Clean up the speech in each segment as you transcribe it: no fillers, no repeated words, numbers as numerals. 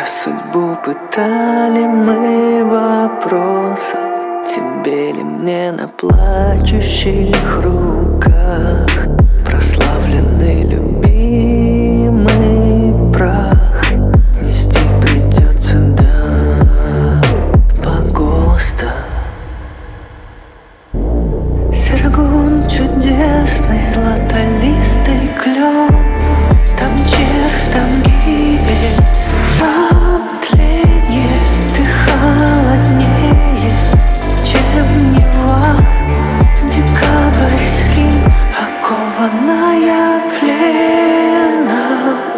Судьбу пытали мы вопросом: тебе ли мне на плачущих руках прославленный любимый прах нести придется до погоста. Сергун чудесный, златолистый клен, там червь, там гибель, там тление. Ты холоднее, чем Нева, декабрьский, окованная пленом.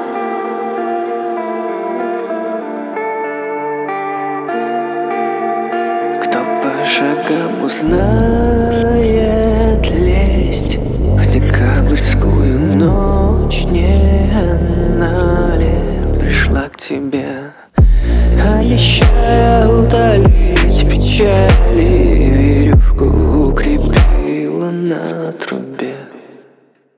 Кто по шагам узнает лесть в декабрьскую ночь, не она ли пришла к тебе, обещая утолить печали, веревку укрепила на трубе.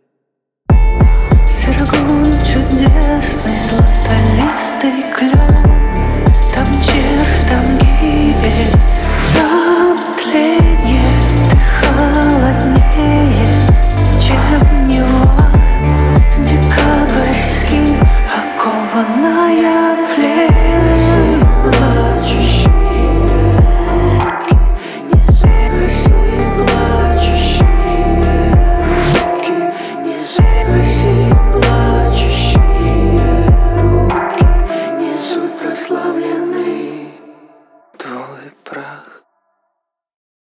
Сергун чудесный, златолистый клен,